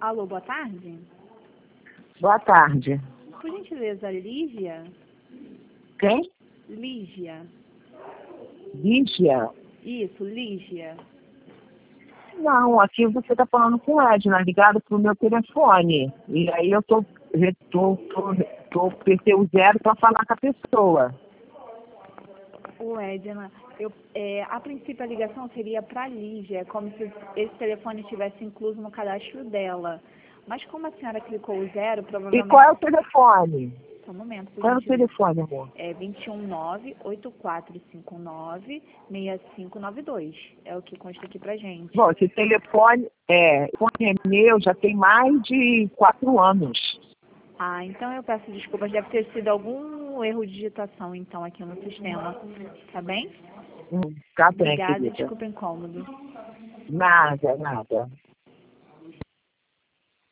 Alô, boa tarde. Boa tarde. Por gentileza, Lígia? Quem? Lígia. Lígia? Isso, Lígia. Não, aqui você está falando com o Edna, ligado pro meu telefone. E aí eu apertei o 0 para falar com a pessoa. Ô, Edna, a princípio a ligação seria para Lígia, como se esse telefone estivesse incluso no cadastro dela. Mas como a senhora clicou o 0, E provavelmente... qual é o telefone? Só um momento, por Qual é o gentileza. telefone, amor? É 219-8459-6592. É o que consta aqui pra gente. Bom, esse telefone é meu, já tem mais de 4 anos. Ah, então eu peço desculpas. Deve ter sido algum erro de digitação, então, aqui no sistema. Tá bem? Tá bem, Obrigada e querida. desculpa o incômodo. Nada, nada.